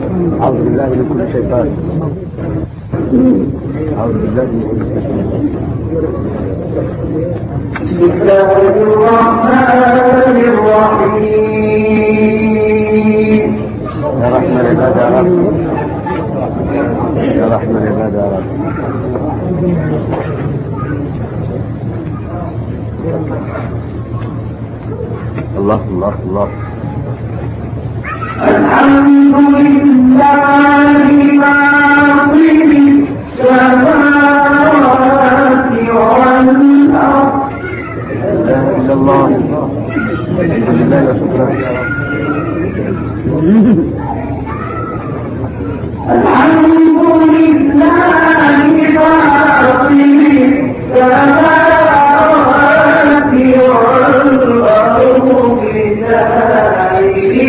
أعوذ بالله من كل شيطان. أعوذ بالله من كل شيطان. بسم الله الرحمن الرحيم. يا رحمن العباد يا رب، يا رحمن العباد يا رب. الله الله الله. الحمد لله فاطر السماوات والأرض. لا إله إلا الله. الحمد لله وشكرا. الحمد لله فاطر السماوات والأرض بجاعل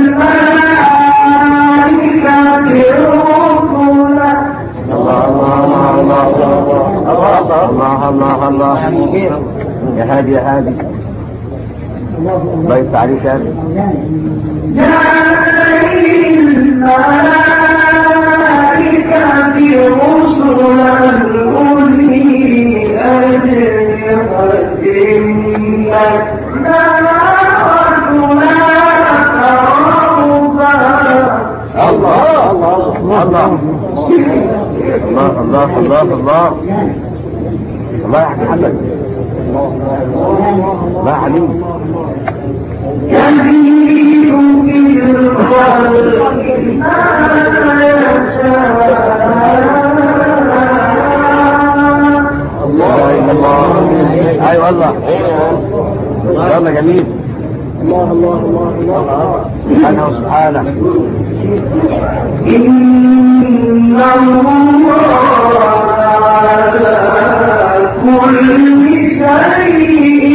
الملائكة رسلا. الله الله الله الله. يا هادي يا هادي، الله يفتح عليك يا هادي. جاعل الملائكة رسلا أولي أجنحة مثنى الله الله الله الله الله الله الله. الله يا محمد، الله يا حبيبي. يزيد في الخلق ما يشاء. الله الله. ايوه الله. يلا جميل. الله الله الله الله. سبحانه وسبحانه. إن الله على كل شيء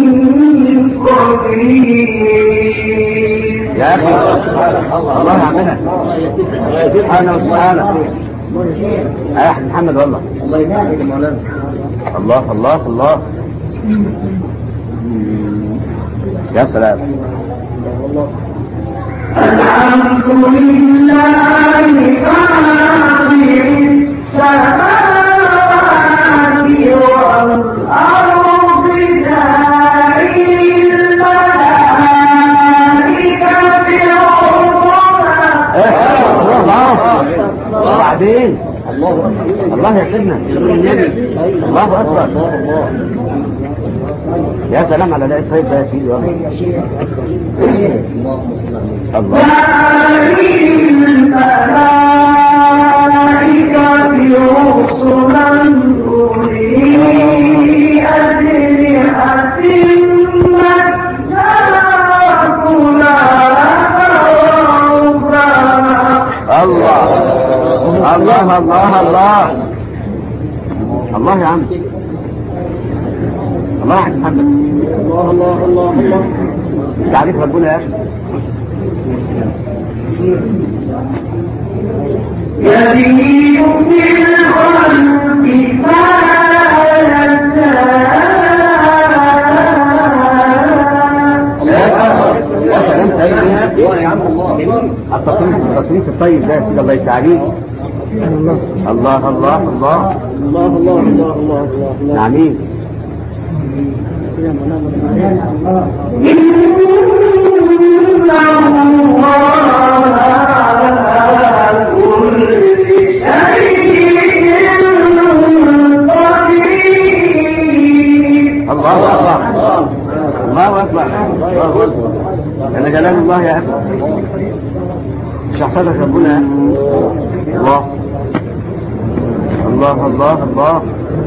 قدير. يا اخي الله يعملها. سبحانه وسبحانه. يا اخي محمد والله. الله يبارك مولانا. الله الله الله. يا سلام. الحمد لله فاطر السماوات والأرض جاعل الملائكة رسلا. وبعدين الله يسعدنا. الله اكبر. يا سلام على لا الطيب ده يا سيدي والله. الله. جاعل الملائكة رسلا أولي أجنحة مثنى الله الله الله الله. الله يا عم. الله يا محمد. الله الله الله الله. تعريف ربنا يا اخي. يزيد في الخلق ما يشاء. التصنيف الطيب ده يا سيدي الله يفتح عليك. الله الله الله الله الله الله الله الله. آمين. الله أكبر. الله أكبر. أنا جلال الله يا أخي. شخصيتك ربنا. الله الله الله الله.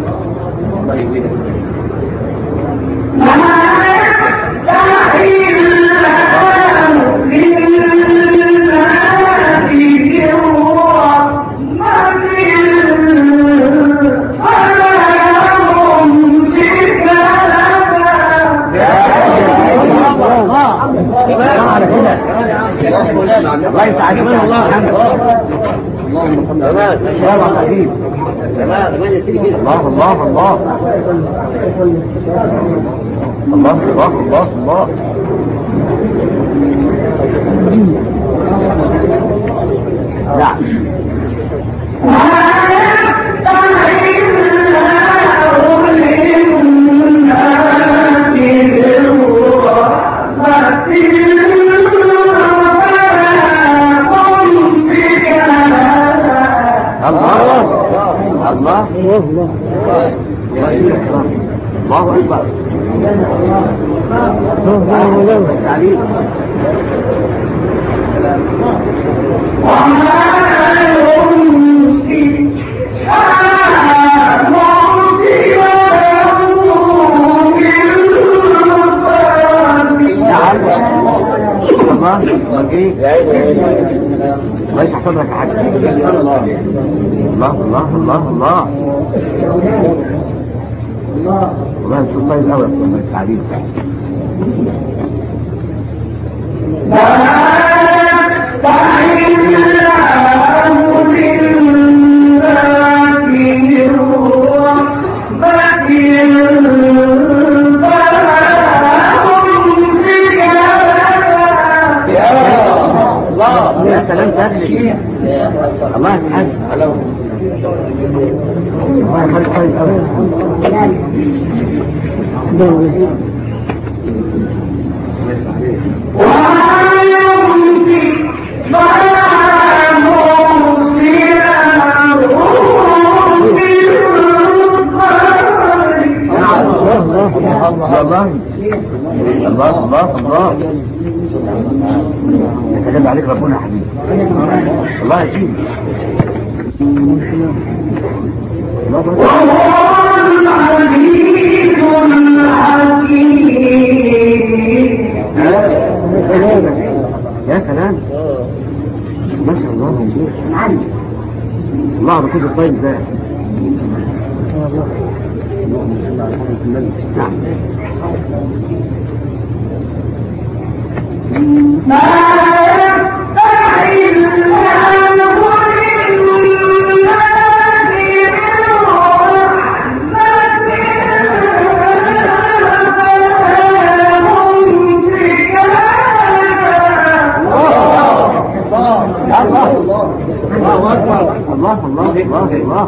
الله يسعدك الله الحمد. اللهم صل على سيدنا الله الله الله الله الله الله الله. نعم. الله أكبر. الله يشرح صدرك يا حاج. الله الله الله الله والله انتم طيب قوي يا التعليم. يا سلام سهل. الله يسعدك. الله يخليك طيب قوي. الله الله الله يتكلم عليك ربنا يا حبيبي. الله يجيب. وهو العزيز الحكيم. يا سلام ما شاء الله. الله على كل الطيب ده. نعم. ما يستحي الله الله الله.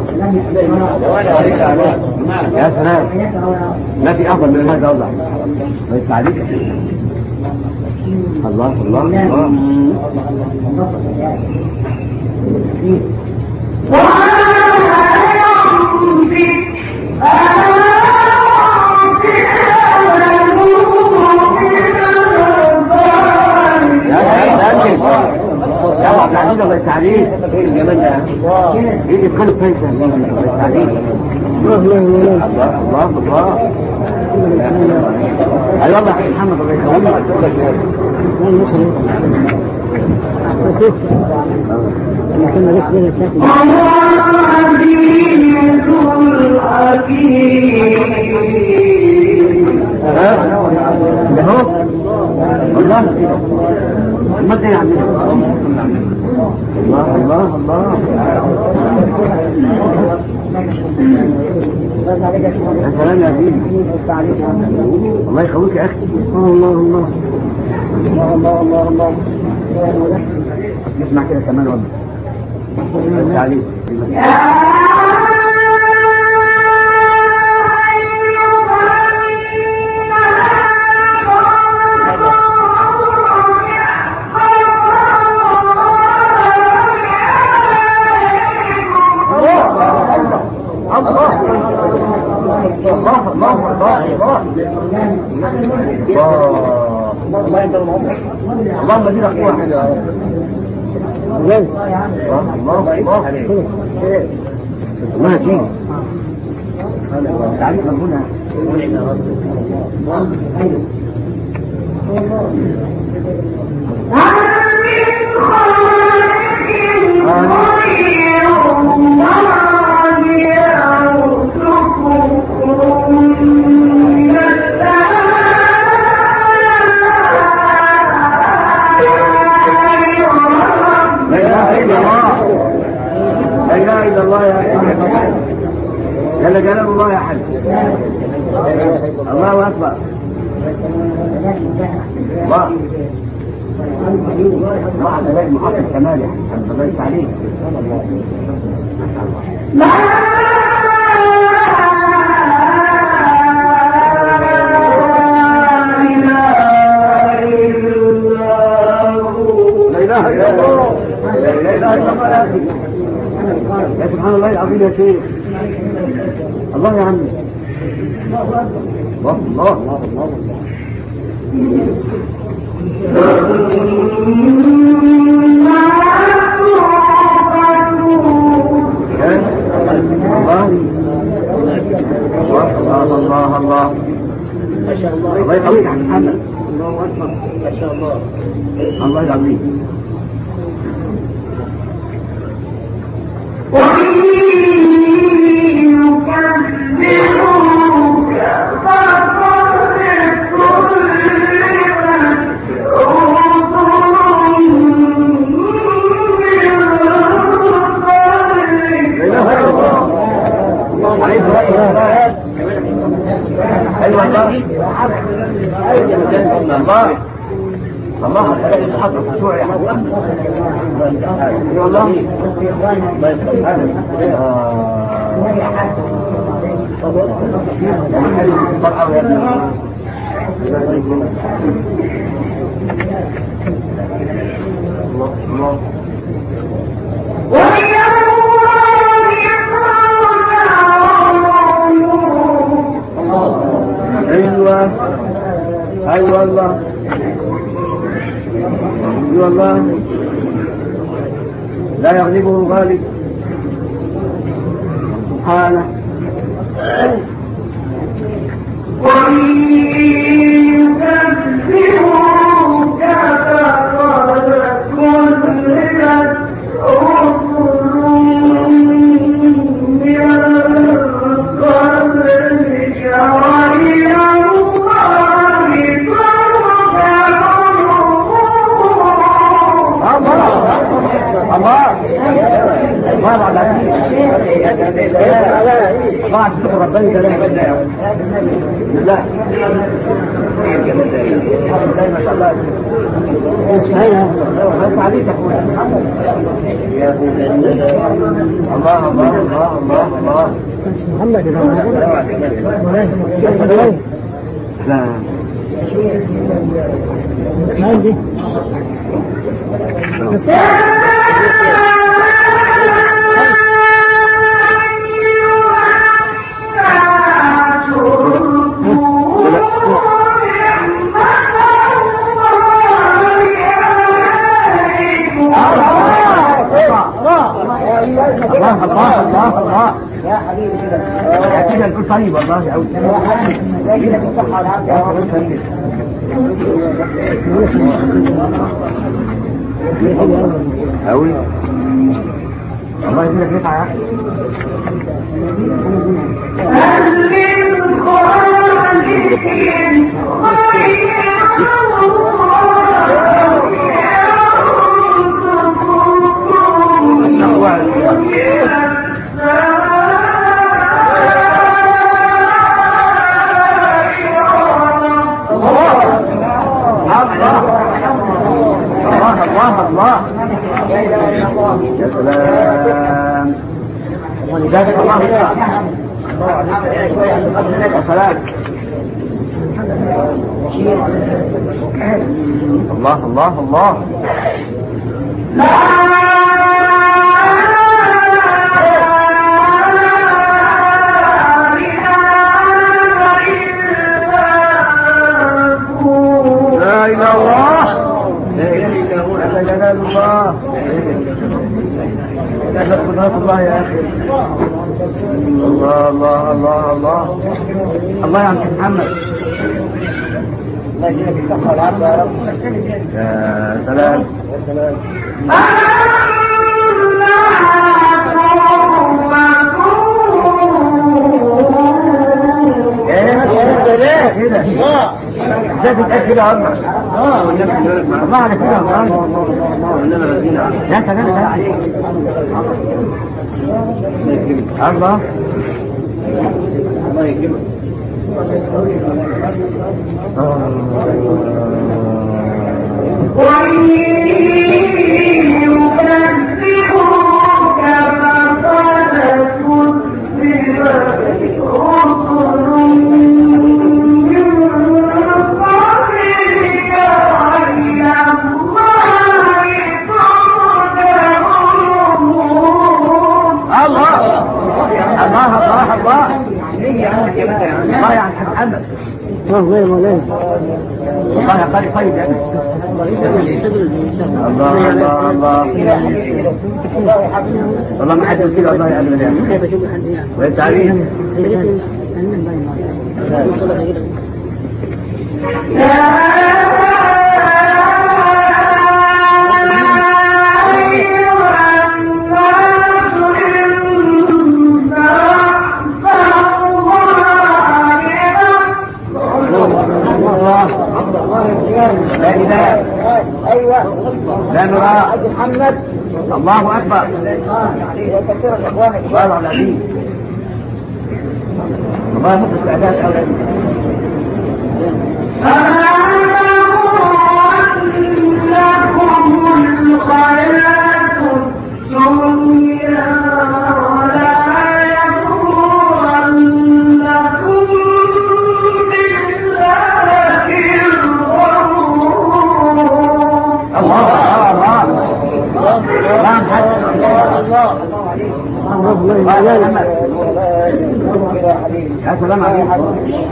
يا سلام ما في افضل من هذا والله. الله يسعدك. الله الله الله. يا عبد العزيز الله يسعدك. ايه الجمال ده؟ ايه القلب فايته. الله يسعدك. الله الله الله. ايوه والله يا محمد الله يخليك. كنا لسه بنتكلم. والله ما ادري عن الله الله الله. يا سلام يا سيدي. الله يخليك يا اخي. الله الله الله الله الله. نسمع كده كمان والله. تعالي اللهم دينا قوة. الله الله سيدي. تعليق ربنا. جل جلال الله يا حاج. الله أكبر. الله واحد زي محقق كمالي كان بضيف عليه. لا اله الا الله لا اله الا الله يا اخي يا سبحان الله العظيم يا شيخ. الله يا عمي الله الله الله الله الله الله ما شاء الله الله يقويك عن محمد. الله اكبر ما شاء الله الله يقويك. ايوه الله الله حط الخشوع يا حبيبي والله ايوه ايوه والله ايوه والله لا يغلبه الغالب سبحانه. وإن يكذبوك فقد كذبت رسل من قبلك وإلى الله الله بعد الله عزيز ربنا كلام بالله ما شاء الله اسمعنا عليك يا اخويا. الله الله الله الله الله محمد يا سلام لا اسمعين دي الله الله الله الله يا حبيبي كده يا سيدي الكل طيب والله قوي يا حبيبي زي كده بالصحه والعافيه يا قوي الله يجزيك نفع يا الله الله يا سلام ولذلك الله يا سلام الله الله الله لا إله إلا الله لا جلال الله لا قدرات الله يا أخي. الله الله الله الله الله يا عم محمد الله يجزيك الصحة والعافية يا رب. يا سلام يا سلام كده ازاي تتأكد يا عمر؟ الله على كده يا سلام ده عليك الله الله يكرمك. الله يعني محمد والله يا مولانا والله يا قاري طيب يعني الله الله الله والله ما حد يسكيل الله يعلم يعني وانت عليه لا إله أيوة لا نرى محمد الله أكبر كثير الإخوان الله العظيم الله يحب السعدات أولادي أنكم الحياة الدنيا يا سلام عليكم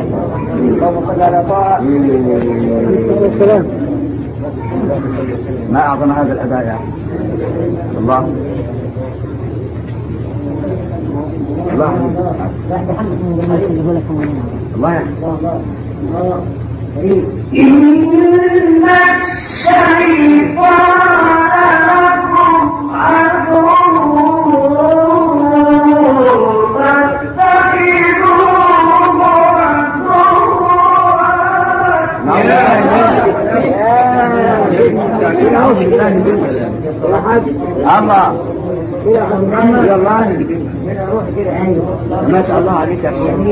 السلام ما أعظم هذا الأداء يا الله الله الله إن الشيطان لكم عدو الله يا الله ما شاء الله عليك يا شيخ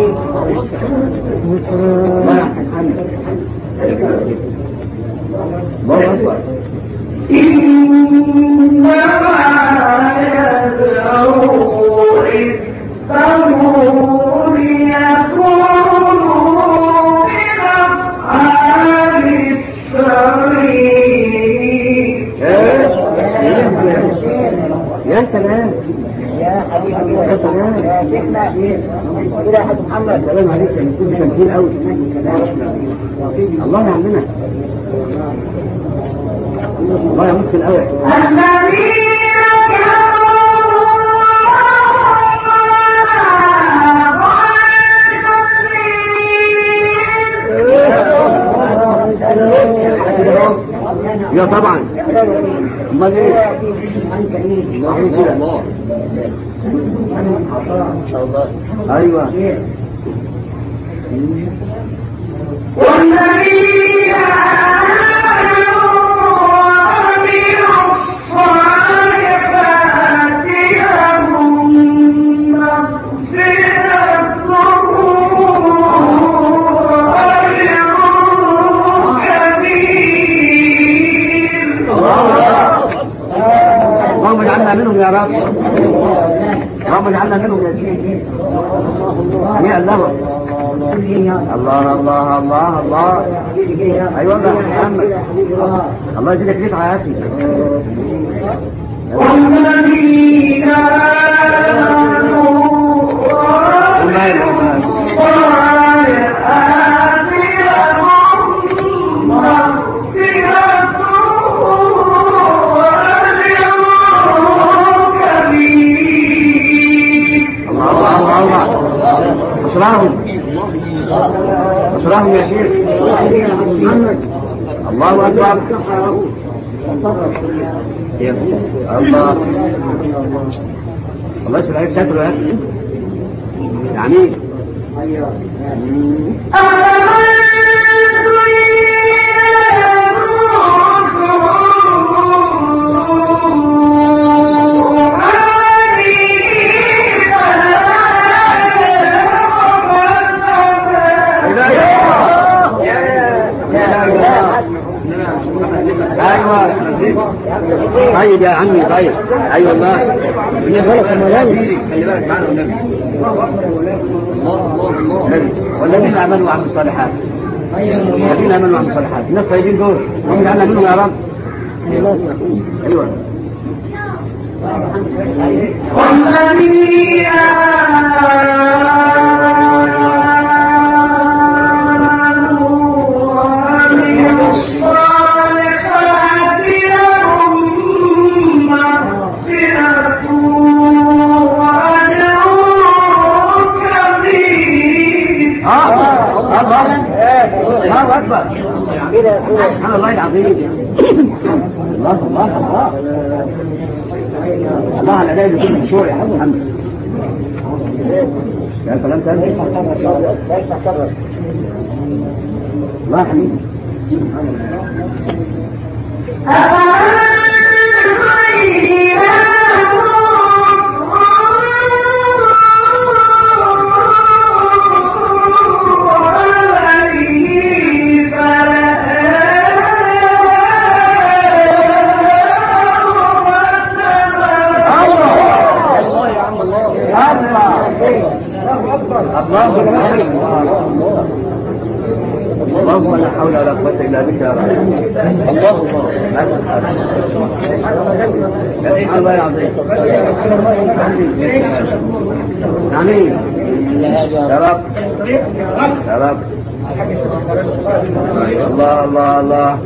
الله أكبر إنما يدعو حزبه ليكونوا من أصحاب السعير يا سلام يا حبيبي يا سلام يا شيخنا كده يا حاج محمد السلام عليك يا كنت شاكين قوي الله يعلمنا الله يمسك الاول الذين يا طبعا امال ايه الله ايوه والذين آمنوا وعملوا الصالحات لهم مغفرة وأجر كبير. اللهم اجعلنا منهم يا رب اللهم اجعلنا منهم يا سيدي يا الله الله الله الله الله ايوه يا محمد الله يجزيك خير حياتي والذين آمنوا وعملوا الصالحات لهم مغفرة وأجر كبير. الله الله الله أسراهم يا شيخ الله أكبر الله الله يشفي العيد شكله يا أخي يعني ايوه طيب يا عمي طيب. ايوه والله خلي بالك معنا والنبي. والذين امنوا وعملوا الصالحات. الذين امنوا وعملوا الصالحات الناس طيبين دول هم جعلنا منهم يا رب. ايوه والذين الله أكبر. سبحان الله العظيم. الله الله الله الله على ذلك كل مشروع يا حبيبي محمد. يا سلام ثاني. الله حبيبي. اللهم لا حول ولا قوة إلا بك يا رب. اللهم الله العظيم. آمين يا رب يا رب. الله الله الله.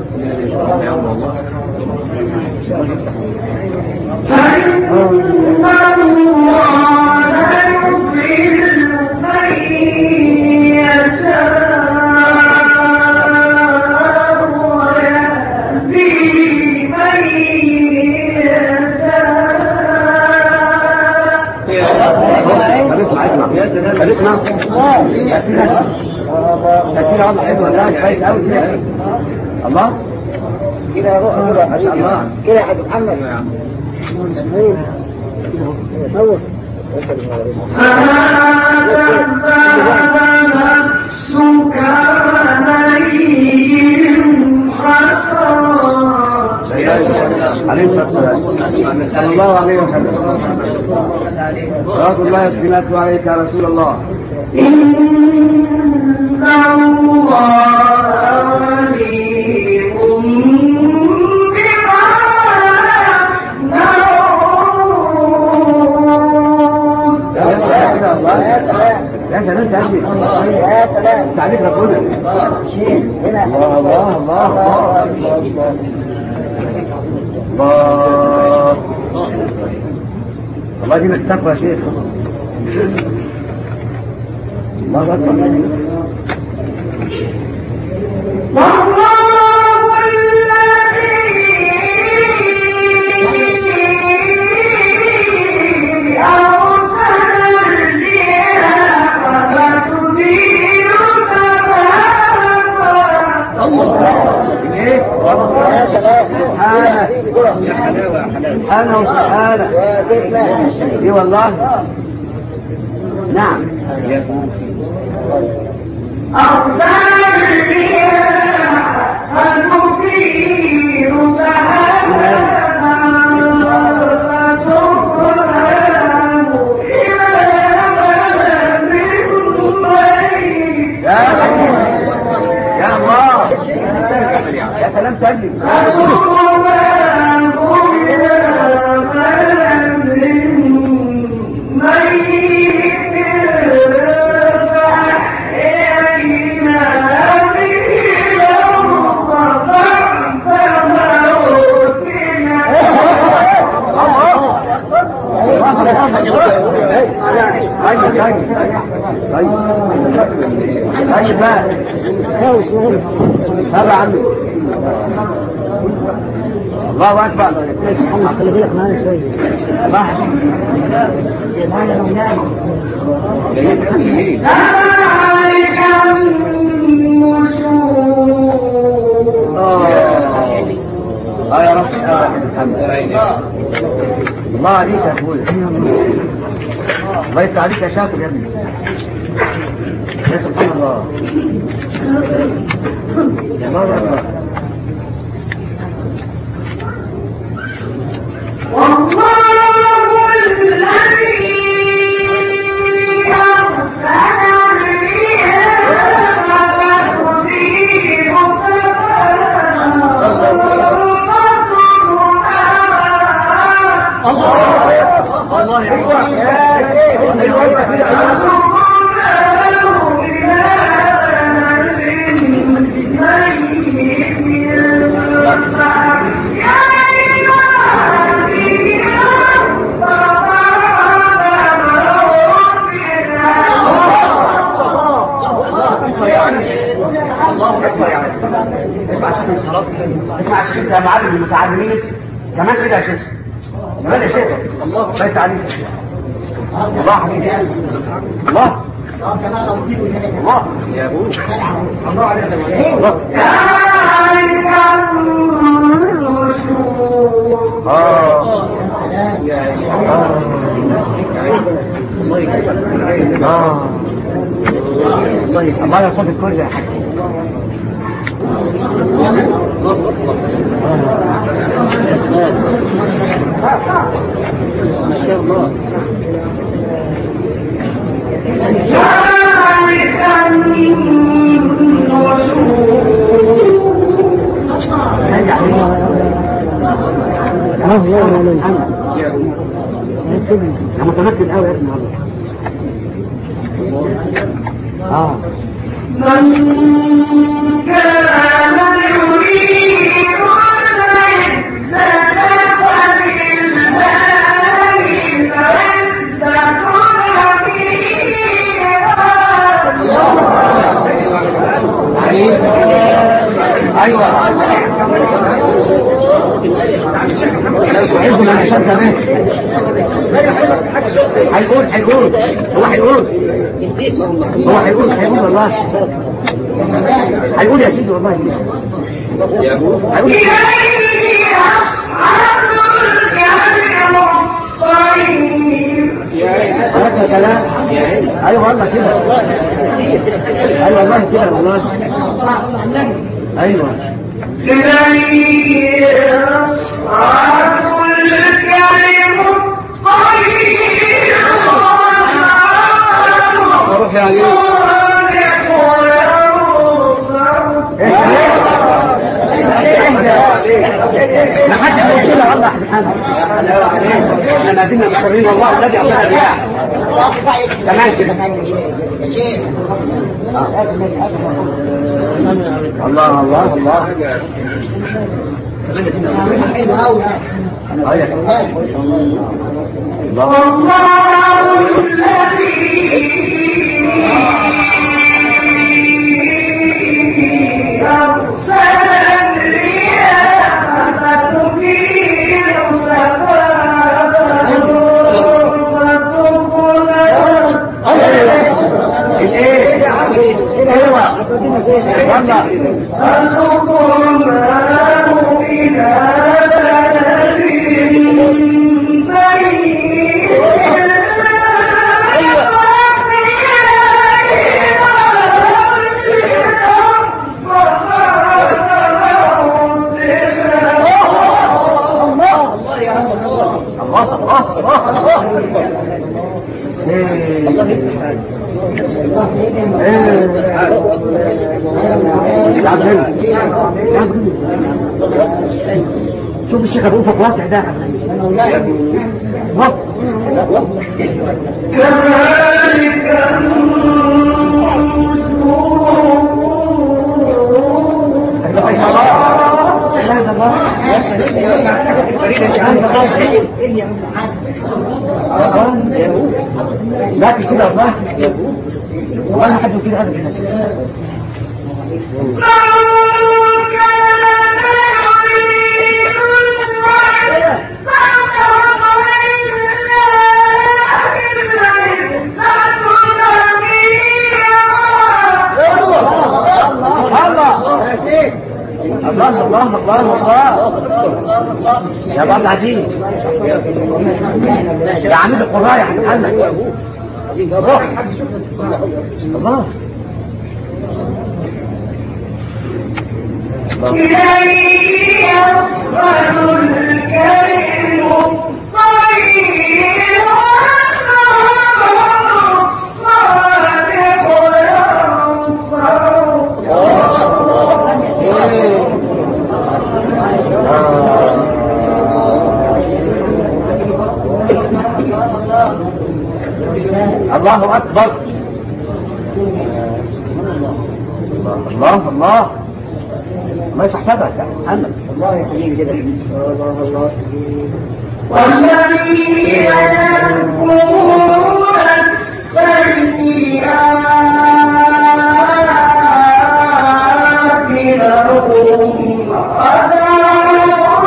اسمع تكفير الله حلو ولا كويس قوي الله كده روح الله كده يا حاج محمد نفسك عليهم عليه الصلاة والسلام صلى الله عليه وسلم. صلاة الله وسلامته عليك يا رسول الله. إن الله عليم بما يا سلام تعبي يا سلام تعليق ربنا. الله الله الله الله الله دي مكتبة يا شيخ. الله أكبر. سبحانه وسبحانه. اي والله نعم. أرسل الرياح فتثير سحابا فسقناه إلى بلد ميت. يا الله يا سلام سلم. طيب بقى هذا عني. الله أكبر. خلي بالك معايا شوية. الله عليك النشور. يا رب الله عليك يا اخويا. الله يفتح عليك يا شاطر يا ابني. يا سبحان الله. الله أكبر. اسمع الشيخ يا معلم المتعلمين كمان كده يا شيخ كمان يا شيخ الله بيت عليك الله حبيبي الله الله يا ابو الله عليك الله الله يا صوت الكل يا حاج انا متمكن قوي يا ابني والله من كان يريد ايوه هيقول هو هيقول والله هيقول يا سيدي والله هيقول هذا كلام ايوه والله كده ايوه والله كده والله ايوه إليه يصعد الكلم الطيب ما حد يوصلها والله سبحانه احنا دينا مصرين والله الذي اعطانا الرياح تمام كده الله الله الله شوف الشيخ ابو افق واسع ده كذلك لا كده والله والله حد كده هذا الناس الله الله الله الله يا ابو عبد العزيز يا عميد القراء يا محمد الله إليه يصعد الكلم الله أكبر. الله الله ما يحسبك يا محمد. الله يا حبيبي كده. الله والذين يذكرون السيئات لهم عذاب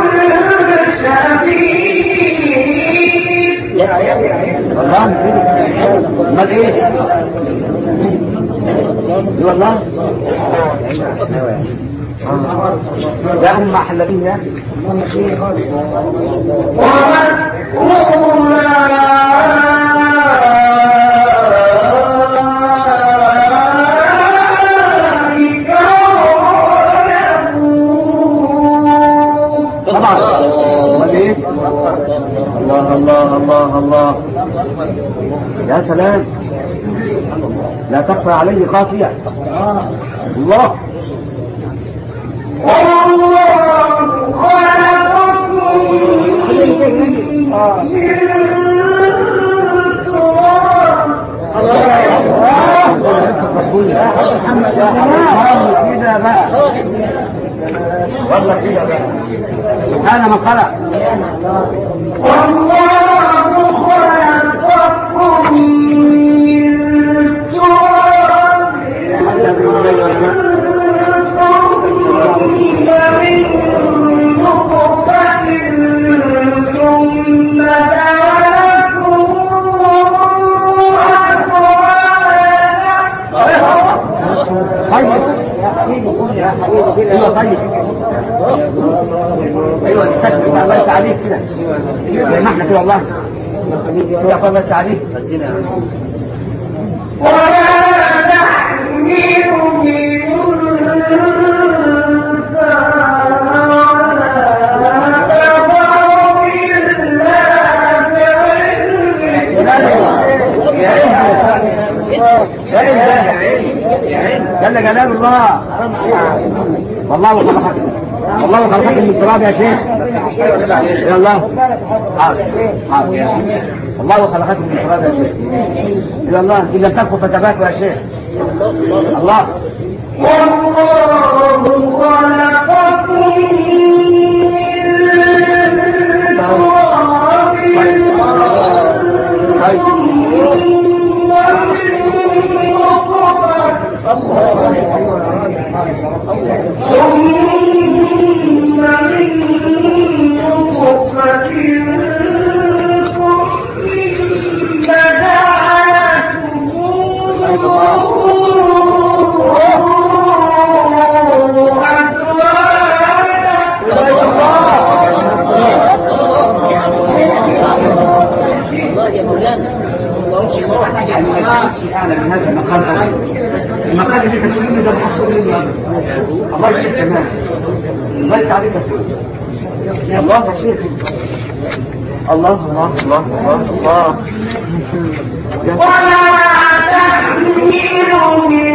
شديد. الله امال ايه؟ والله يا هم محللين يا اخي. طبعا امال ايه؟ الله الله الله الله يا سلام لا تخفى عليه خافية. الله كده بقى والله كده بقى سبحان من خلق. والله خلقكم من تراب ثم من نطفة ثم جعلكم ايوه تستكبر ما قبلت عليك كده زي ما احنا كده والله كده قبلت عليك ولا تحمل من أنثى جل جلال الله. والله خلقك والله خلقك من التراب يا شيخ. يا الله حاضر حاضر والله خلقك من التراب يا شيخ. يا الله ان لم تكن فتباكوا يا شيخ. الله والله خلقكم أعلى من هذا المقام المقام اللي تكلمني ده محصول مني الله يشيك كمان الله يتعليك الله يا شيخ. الله الله الله الله الله ولا تحمل من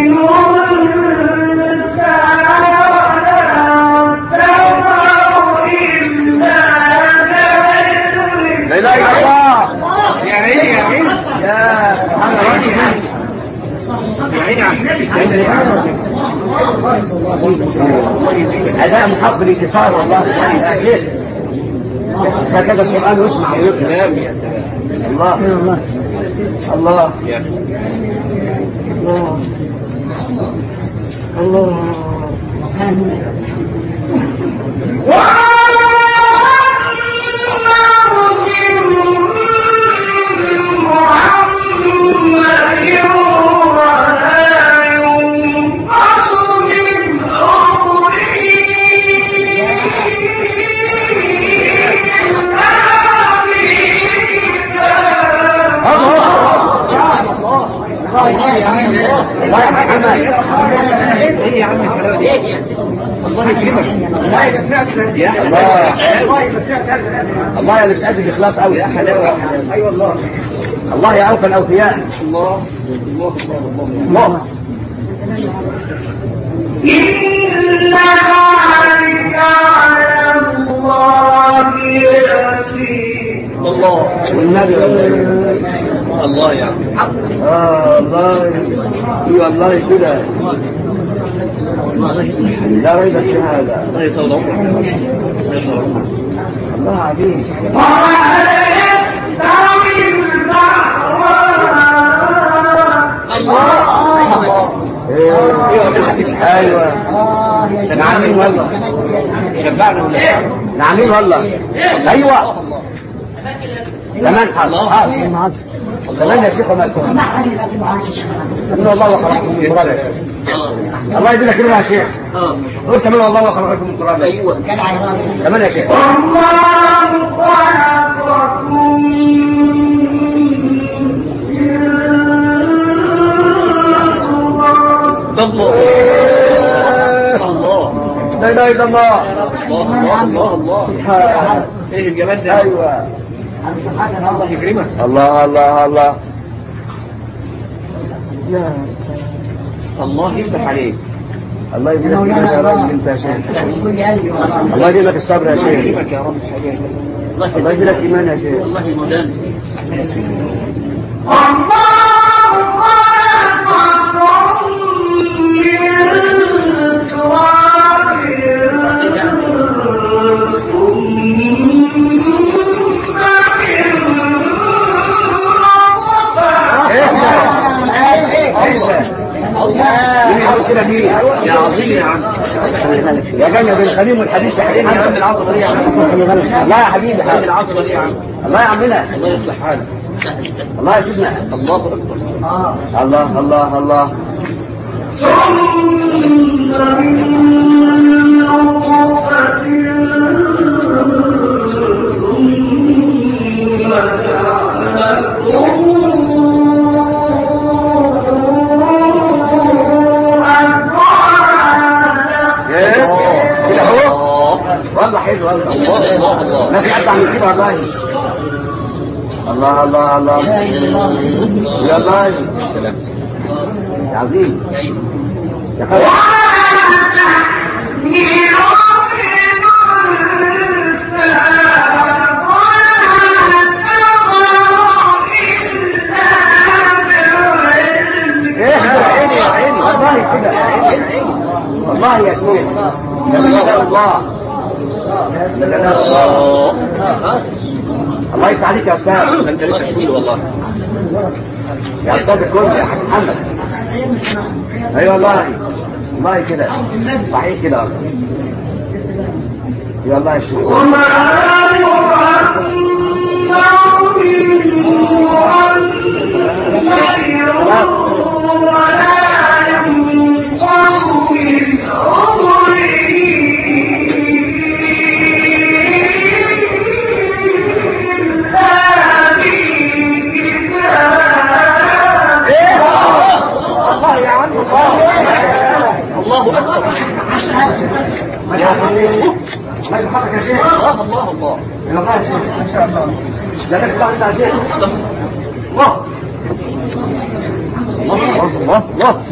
أنثى ولا تضع إلا بعلمه. لا إله إلا الله. يا عيني يا عيني يا سبحان الله. أداء محب الانتصار والله يا شيخ. هكذا القرآن يسمع ويفهم. يا سلام الله الله الله الله الله يكرمك. الله يسمعك يا الله الله اللي بتأدي الإخلاص قوي يا حلاوة. أي والله الله يا أوفى الأوفياء. الله الله الله الله إن ذلك على الله يسير. الله والنبي الله يا الله والله كده لا ريب في هذا. الله يطول عمرك. الله عليك. ولا يستوي ايوه نعمين والله شبعنا نعمين والله. ايوه كمان حاضر كمان يا شيخ. وما الله وخلقكم من تراب. الله يدينا كلمه يا شيخ. قول كمان الله وخلقكم من تراب. ايوه كمان يا شيخ. الله خلقكم الله الله لا اله الا الله. الله الله الله سبحان ايه الجمال ده. ايوه الله يكرمك. الله الله الله الله يفتح عليك. الله يجزيك يا رب انت يا شيخ. الله يجزيك لك الصبر يا شيخ. يا رب الله يجزيك ايمان يا شيخ. الله يمدان. يا عظيم يا عم يا جنة بالخليم والحديث يا حبيبي. يا عم العظمه دي يا عم. الله يا حبيبي حبيبي العظمه دي يا عم. الله يعملها. الله يصلح حالك. الله يا سيدنا. الله اكبر. الله الله الله والله حلو والله. ما في حد عم يجيبها والله. الله الله الله يا الله السلام يا عظيم يا خالد. والله كده والله يا شيخ. الله الله يفتح عليك يا استاذ. انت لسه كتير والله يا استاذ الكل يا حاج محمد. اي والله والله كده صحيح كده يا الله يا شيخ. وما الله أكبر. يا حبيبي ما يحقق يا شيخ. الله الله الله الله يا شيخ إن شاء الله. لا تكفى أنت يا شيخ. الله الله الله الله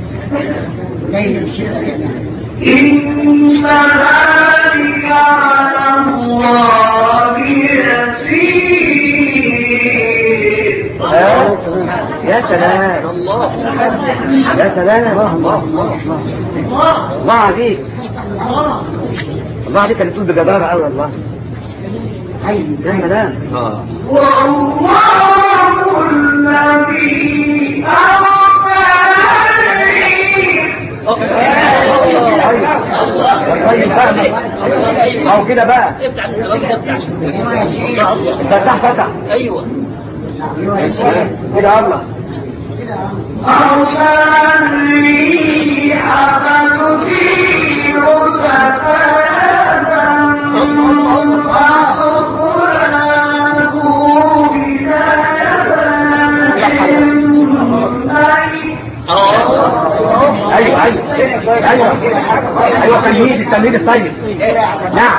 إن ذلك على الله يسير. يا سلام الله يا سلام الله الله الله الله عليك. الله عليك اللي تقول بجدارة قوي والله. يا سلام. والله الذي طيب فاهمك او كده بقى. فتح فتح. ايوه كده الله. أرسل الريح فتثير سحابا فسقناه إلى بلد ميت. ايوه ايوه ايوه التمهيد الطيب. نعم.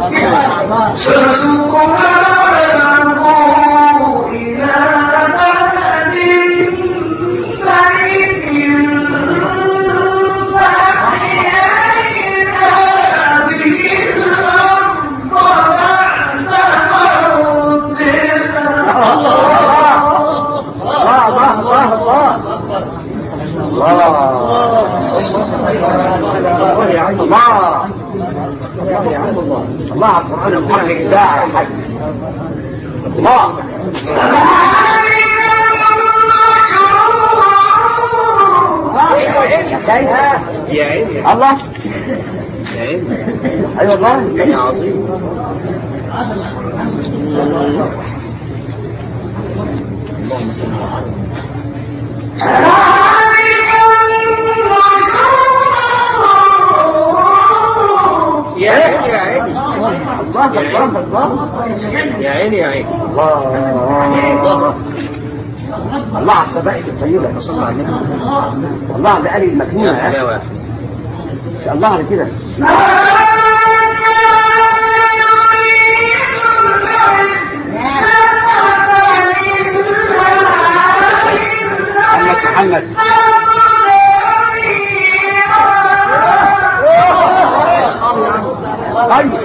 الله على القرآن المحرك الداعي يا حاج. الله يا عيني الله يا عيني. اي والله يا عظيم. اللهم صل يا عيني يا عيني. الله يا عيني يا عيني. الله على السبائس الطيبة. صلى الله عليه وسلم. الله على الآلي المكنونة. الله على كده. محمد طيب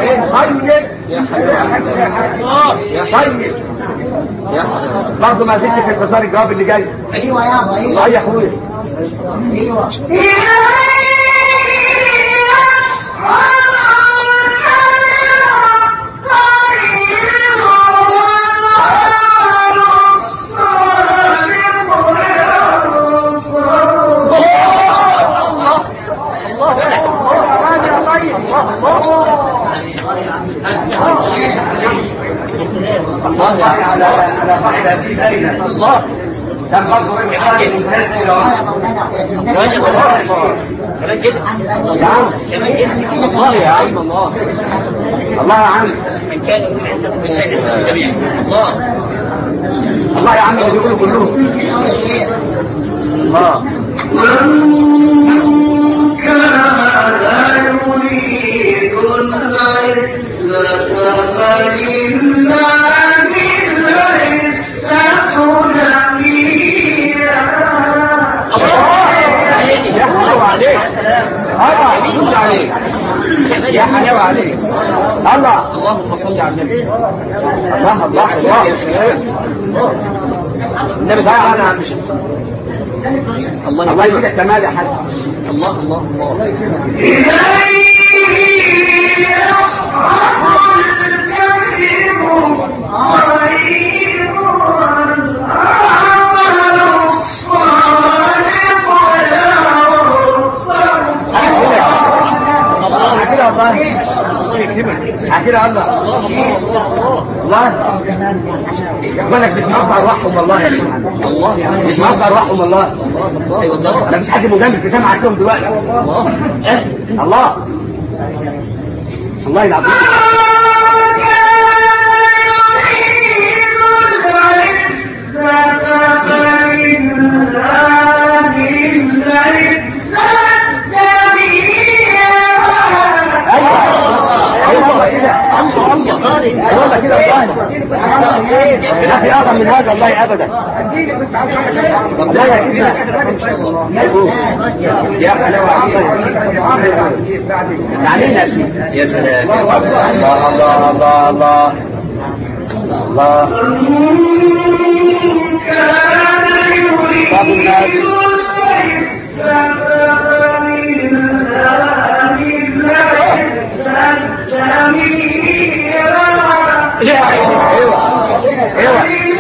برضه ما زلت في انتظار الجواب اللي جاي. ايوه يابا ايوه يا اخويا. ايوه الله على صاحب هذه الآية. الله كان برضه حاجة ممتازة لو الله يا عم. الله الله يا عم. الله يا عم اللي بيقولوا كلهم. الله كان يريد العزة فلله يا حلاوة عليك. الله اللهم صل على النبي. الله الله الله. النبي تعالى على عم الشيخ. الله يزيدك كمال يا حاج. الله الله الله. حكينا الله الله يقبلك مش مقطع روحهم والله يا شيخ. الله مش مقطع روحهم والله. ده مش حد مجامل في سامعك لهم دلوقتي. الله الله العظيم. والله كده والله لا في اعظم من هذا والله ابدا. لا يا كده يا حلاوه علينا يا سيدي. يا سلام الله الله الله الله الله. ايوه ايوه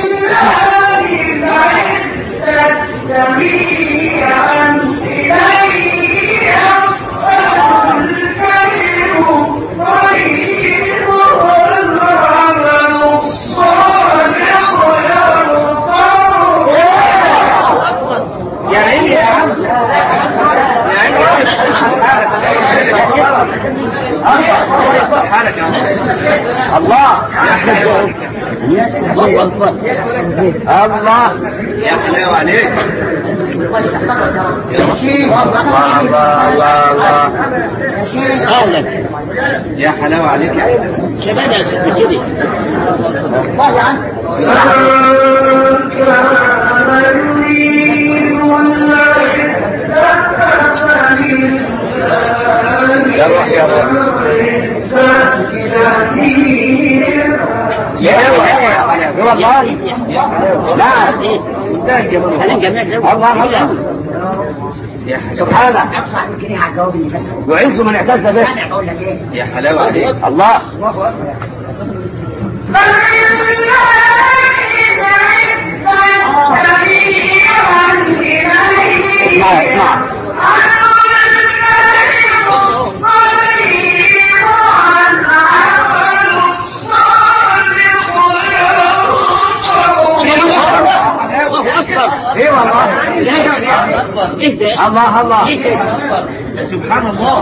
يا عيني يا عم يا عيني الله يصلح حالك يا عم. الله يا احمد الله يا حلاوة عليك. الله الله الله اهلا يا حلاوة عليك يا حلاوة. كمان يا ست كده. يا روح يا روح يا والله لا كلام جميل قوي. الله الله سبحانه يعز من اعتز به. يا حلاوة عليك. الله اسمع اسمع ايه والله الله الله سبحان الله.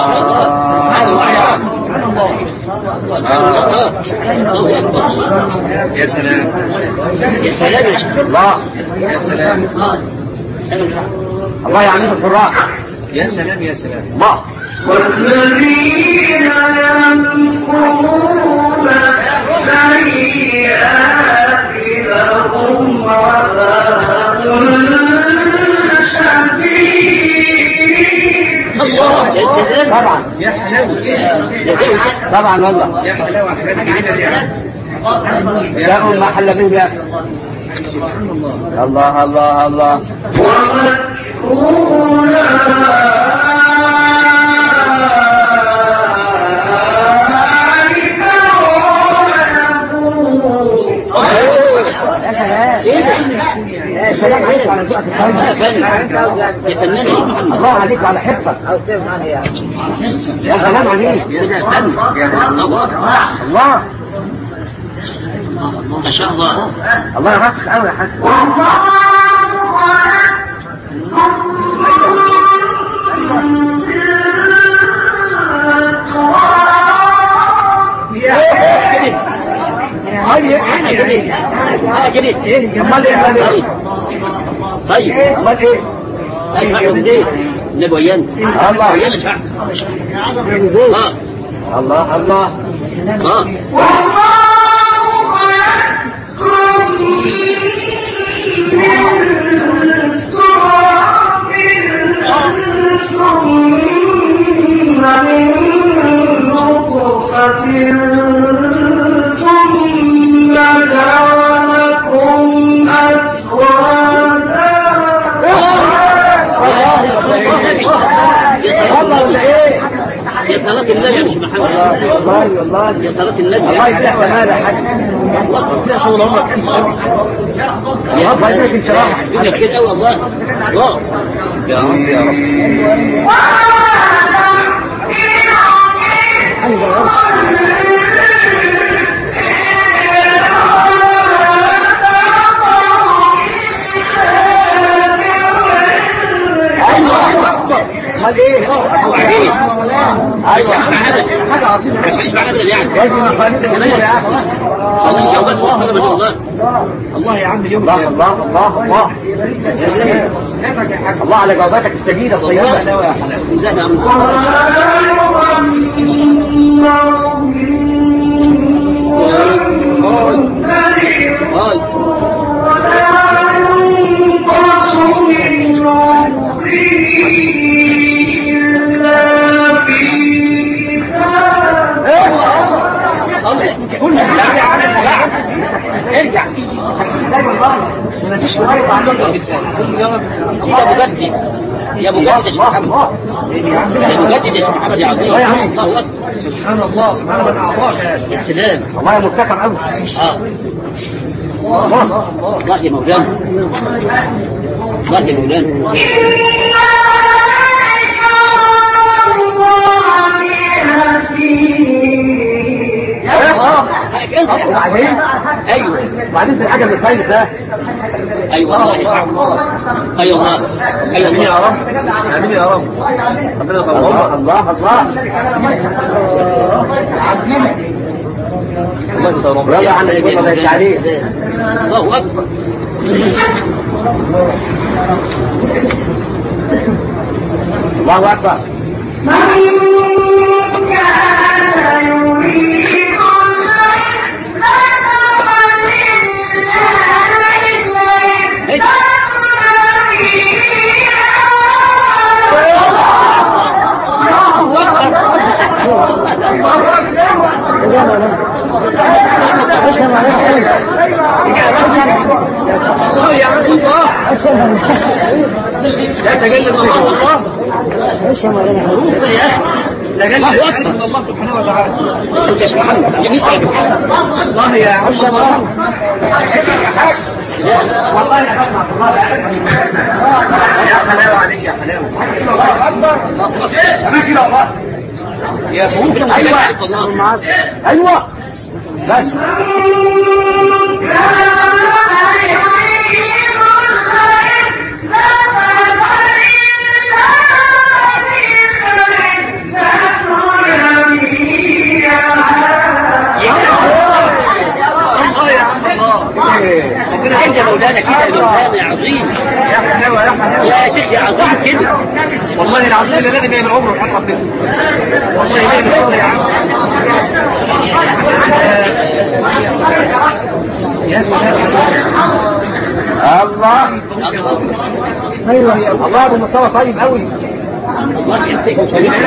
يا سلام. يا سلام يا شيخ. الله يا سلام. الله يعمل الفراق. يا سلام يا سلام. الله والذين يمكرون السيئات لهم عذاب شديد. الله يا سلام. طبعا يا حلاوة. طبعا والله يا حلاوة حاجات جميلة دي يا عم. يا ما حل به يا الله الله الله يا سلام عليك على ذوقك الطيب. يا فنان. الله عليك على حرصك. يا سلام عليك. الله ما شاء الله. الله يراسك قوي يا حاج. طيب امال ايه؟ النبي ويانا. الله ويانا شعب. الله الله يا صلاة النبي يا مش محمد. والله والله يا صلاة النبي. الله يسلح كمال يا حاج. يا شغل عمرك يا الله يديك انشراح. يقول كده قوي والله. الله يا رب يا رب. امال ايه؟ وبعدين ايوه حاجة عظيمة. مفيش معانا يعني. يا ابني مخالف الجميل يا اخي. والله جوابات محترمة ما شاء الله. الله يا عم يوم الله الله الله الله الله على جواباتك السجيدة الطيبة. بسم الله يا عم. ارجع مفيش مغير عندك. يا مجدد يا محمد. يا مجدد يا محمد يا عظيم. الله اكبر. سبحان الله. سبحان من أعطاك يا السلام. والله يا مبتكر قوي. الله يا مولانا. الله يا مولانا. وبعدين ايوه وبعدين في الحاجة من الطيب ده. ايوه الله يسعدك. ايوه الله. ايوه امين يا رب. امين يا رب. ربنا يطول. الله الله الله رضى عن النبي الله التعليم. الله أكبر. الله أكبر. لا تجلد الله. ايش يا مولانا؟ تجلد الله سبحانه وتعالى. الله يا عم والله يا حسن الله يا حلاوه عليك يا حلاوه. انا كده والله يا فوق. ايوه بس انت مولانا كده مولانا عظيم يا حلاوه يا حلاوه يا شيخ يا عظيم كده. والله العظيم اللي لازم يعمل عمره الحلقه كده. والله يعمل عمره يا عم. يا سلام الله. ايوه الله ابو مصطفى طيب قوي. الله يمسك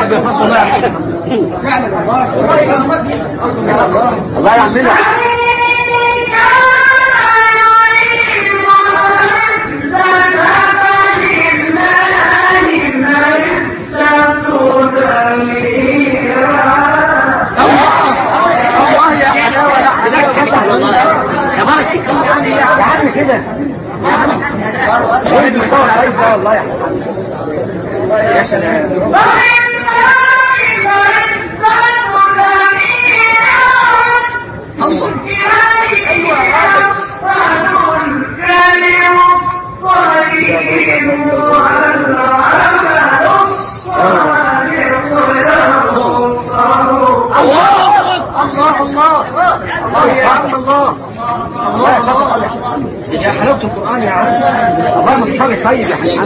الله يعملها. الله يا حلاوه يا حلاوه يا عم كده واحد مصور عليك ده والله يا حلاوه. يا سلام. الله يا عم الله. يا حلاوة القرآن يا عم. الله مصطفى طيب يا حبيبي.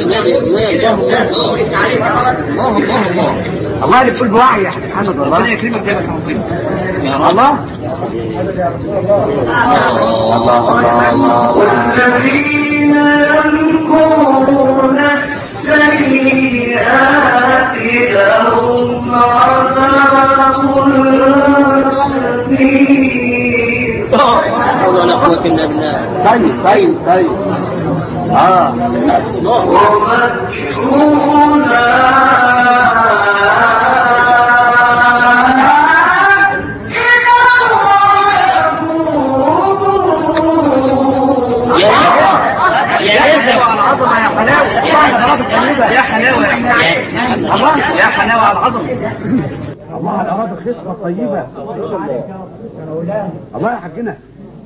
الله اللي بكل بوعي يا محمد والله. ربنا يكرمك زي ما كان فيك يا رب. الله والذين يمكرون السيئات لهم عذاب شديد. ولا قوة إلا بالله. طيب يا حلاوة الله يا حلاوة على العظمة. الله الأراضي خصبة طيبة. الله يا حاجنا.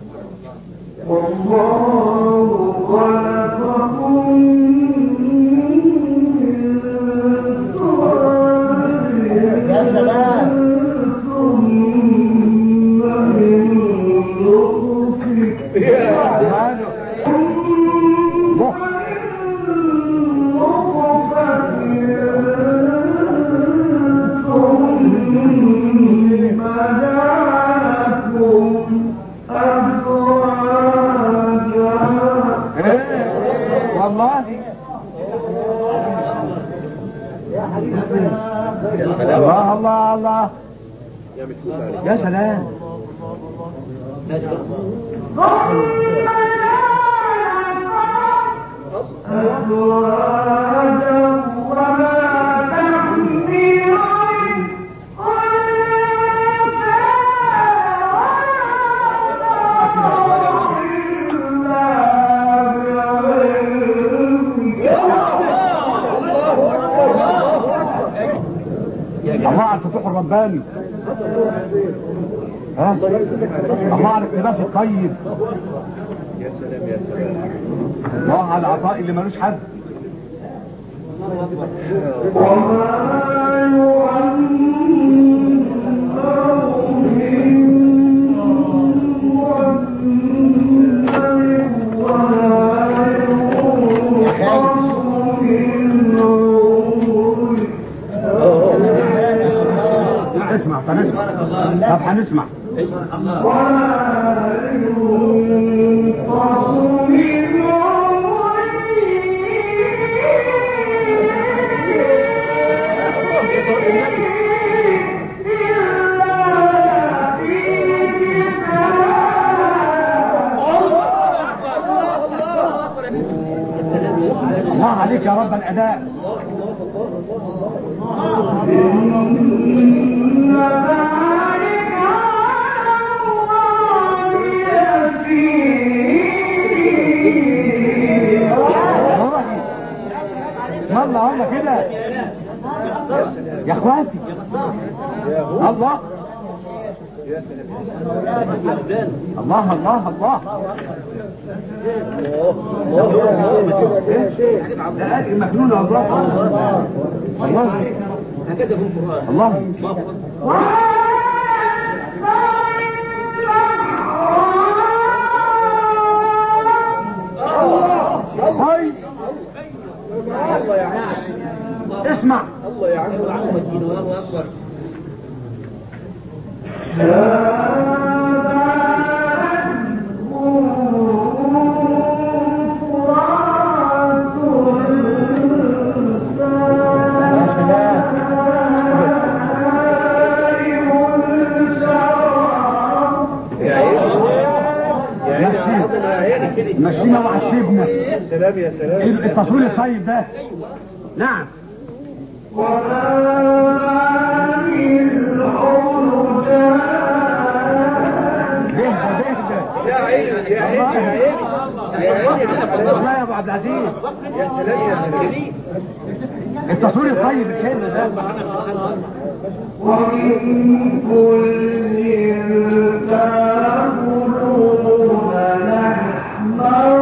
الله يا سلام. الله على الفتوح الرباني. ها الله على الاقتباس الطيب. يا سلام يا سلام. الله على العطاء اللي ملوش حد. الله عليك يا رب الأداء. الله الله كده يا اخواتي. الله الله الله الله. ده اكل مجنون الله. الله هكذا في القرآن. الله هاي اسمع. الله يا عم الله اكبر. مشينا وعشبنا. يا سلام يا سلام. التصوير الطيب ده. نعم. يا عيني يا عيني يا عيني يا عيني والله يا ابو عبد العزيز. يا سلام يا سلام. التصوير الطيب الحلو ده. ومن كل تأكلون لحما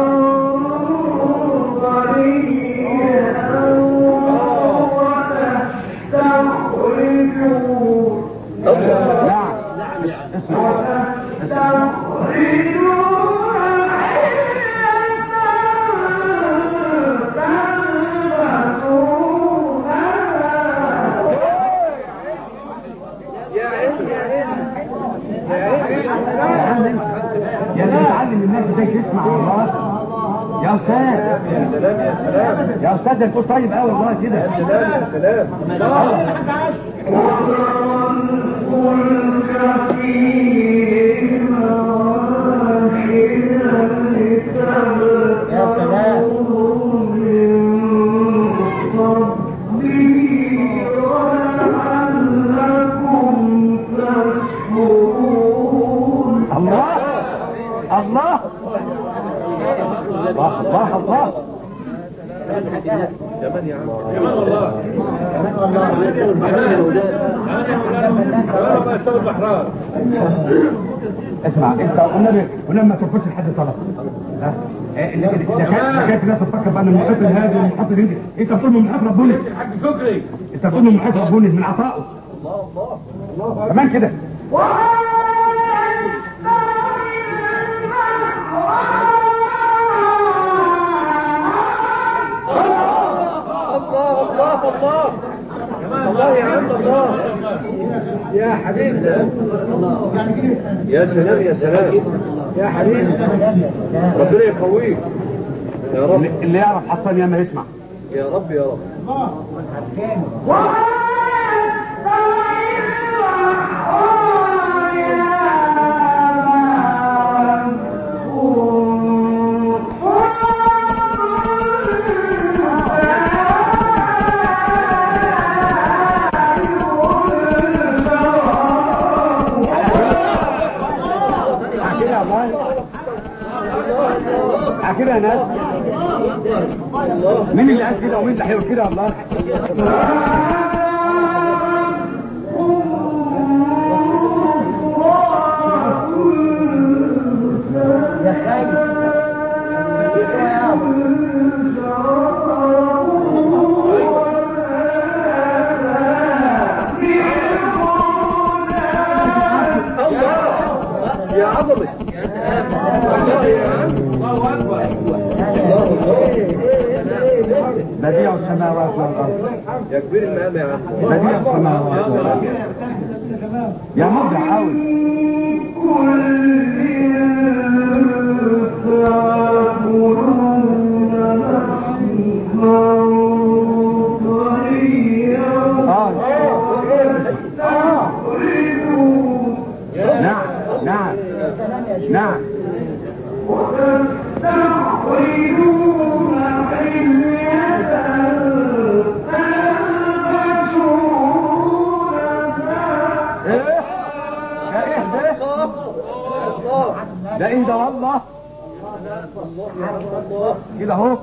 يا استاذ. يا سلام يا سلام يا استاذ. انت طيب قوي والله كده. يا سلام يا سلام. يا سلام. الله الله الله الله الله. كمان يا عم. كمان والله. كمان والله. اسمع انت ولما ترفضش لحد طلب. اذا كانت الناس تفكر بان المحيط هذا والمحيط هذا، انت بتقول من محيط ربنا. حاج فكري انت بتقول من محيط ربنا من عطائه. الله الله الله. كمان كده. الله الله يا عم الله يا حبيبي. يا سلام يا سلام يا حبيبي. ربنا يقويك يا رب. اللي يعرف حسن يا ما يسمع. يا رب يا رب. كده يا ناس. مين اللي قال كده ومين اللي هيقول كده؟ الله. يا خايف يا عظمه. بديع السماوات والارض. يا كبير المقام يا عم. بديع السماوات والارض. يا مبدع قوي. نعم نعم نعم. وتستخرجون حليا كده اهو.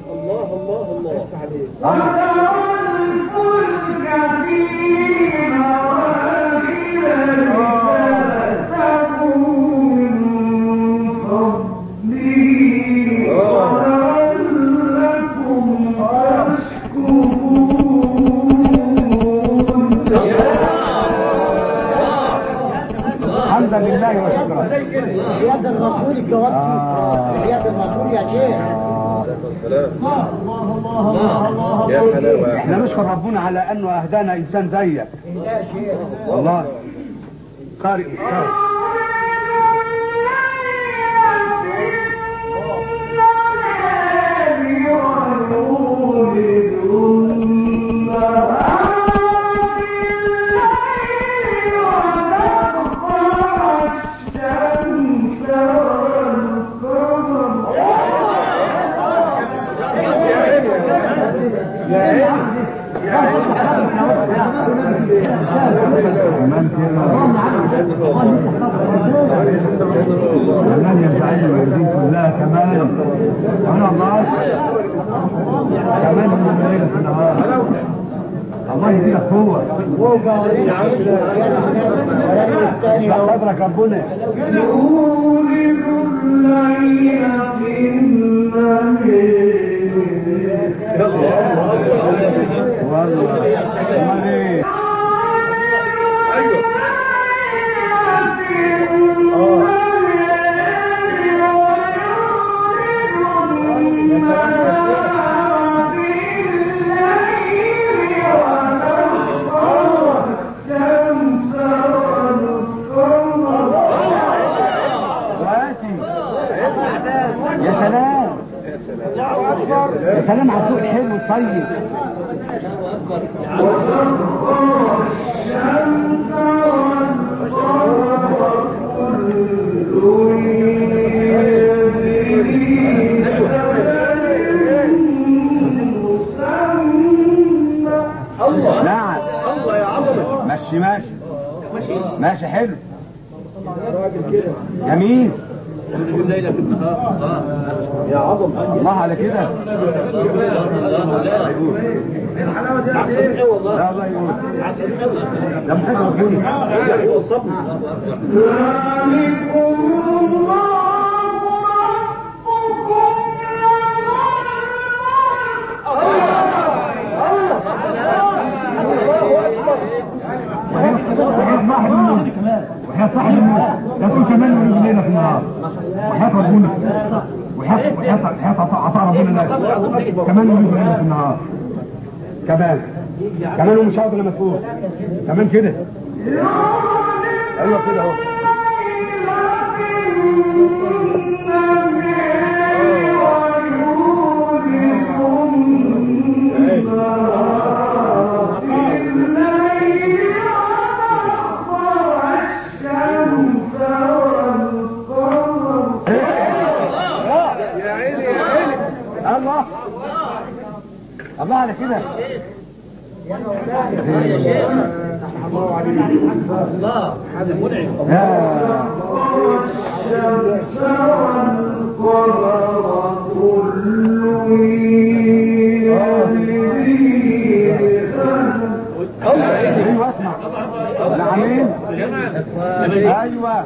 حمدا لله وشكرا. زيادة الرسول الجواب. زيادة الرسول يا شيخ. احنا نشكر ربنا على انه اهدانا انسان زيك والله. قارئ كمان يجعلنا ويريد كلها كمان انا الله كمان من الليل في النهار الله يديك قوة اشرح صدرك ربنا يولد الليل في النهار والله يا سلام على السوق حلو طيب. نعم ماشي ماشي ماشي حلو جميل الليلة في النهار يا عظم الله على كده. الحلاوة دي عشان ايه والله؟ لا الله يقول لما حاجة ربنا هو الصبر. وحياة صاحب الموت لا تقول كمان من الليلة في النهار وحياة ربنا وحياة عطاء ربنا كمان من الليلة في النهار كمان ومش هقدر لما تقول كمان كده ايوه كده اهو. الله على كده. الله هذا منعم. والشمس والقمر كل ايوه اسمع العميل ايوه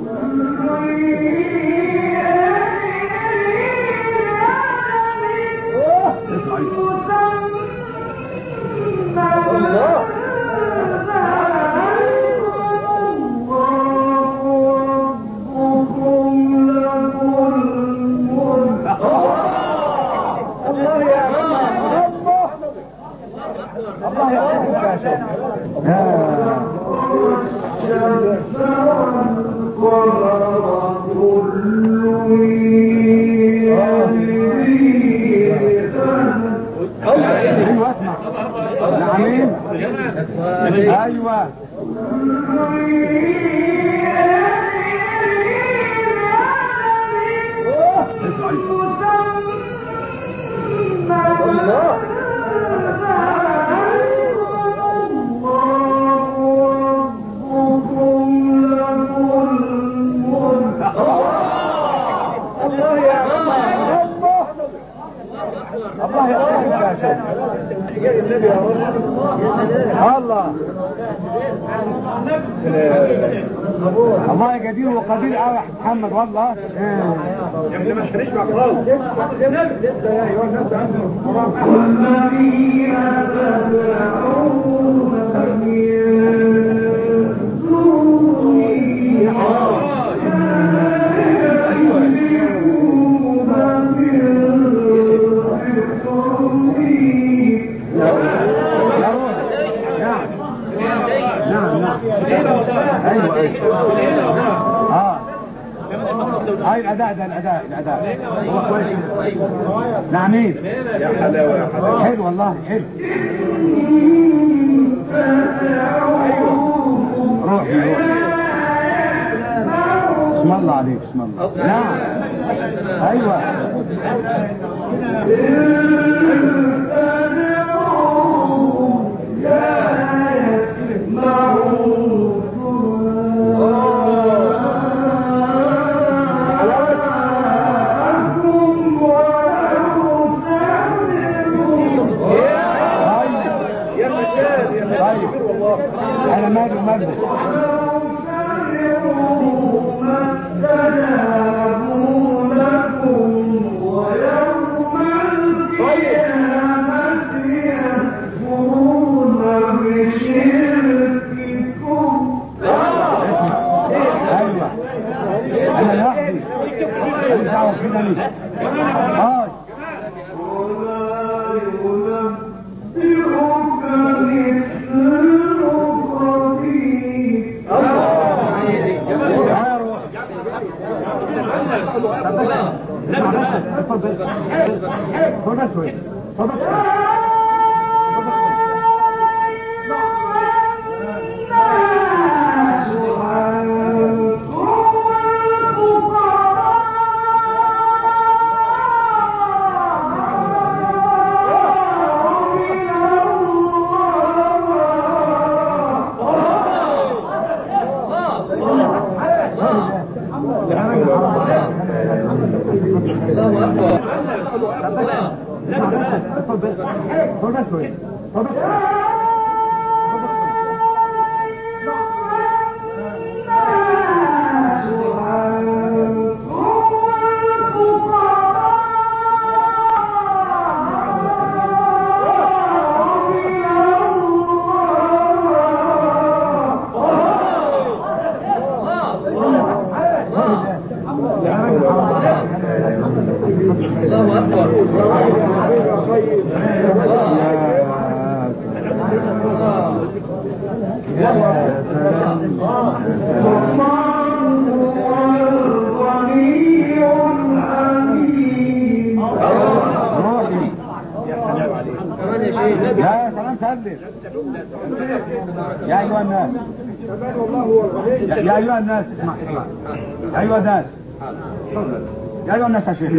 ايوه الله الله يعطيك يا شيخ. الله الله قدير وقدير قوي يا محمد والله. يعني مش هنسمع خالص. لسه يا ايها الناس عندهم والذين تدعون هاي الاداء ده الاداء هو كويس. نعمين يا حلاوه يا حلاوه. حلو والله حلو. روحي بسم الله عليك بسم الله. نعم ايوه انا مالي ومالك. انا لوحدي ماليش دعوه كده ليه. يا أيها الناس يا أيها الناس اسمع يا أيها الناس يا أيها الناس يا شيخ.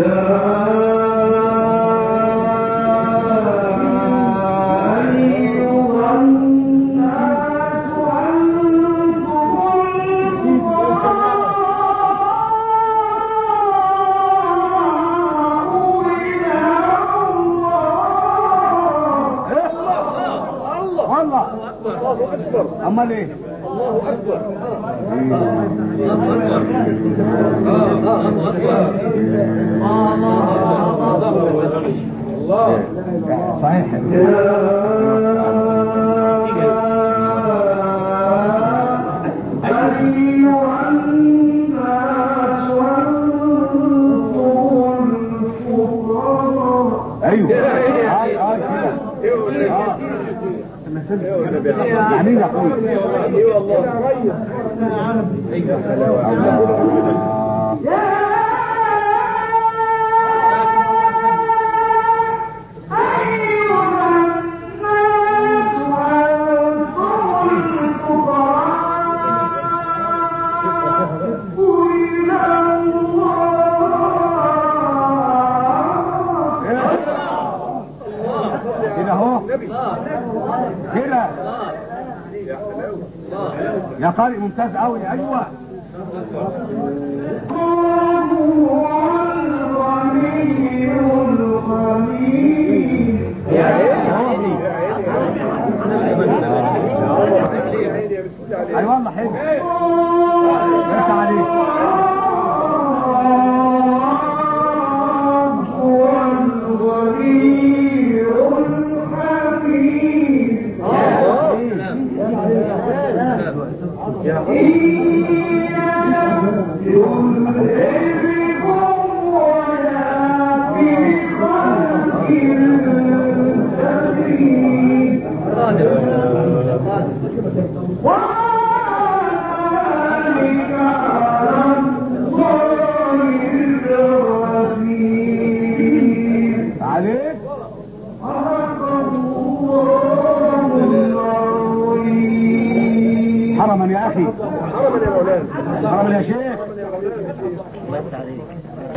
امال ايه؟ الله اكبر. الله صحيح. يعني يا اخوي اي والله يا حلاوه. كده اهو كده يا قارئ ممتاز قوي. ايوه الغني الحميد حرما يا اخي، حرما يا مولانا، حرما يا شيخ. حرما يا مولانا.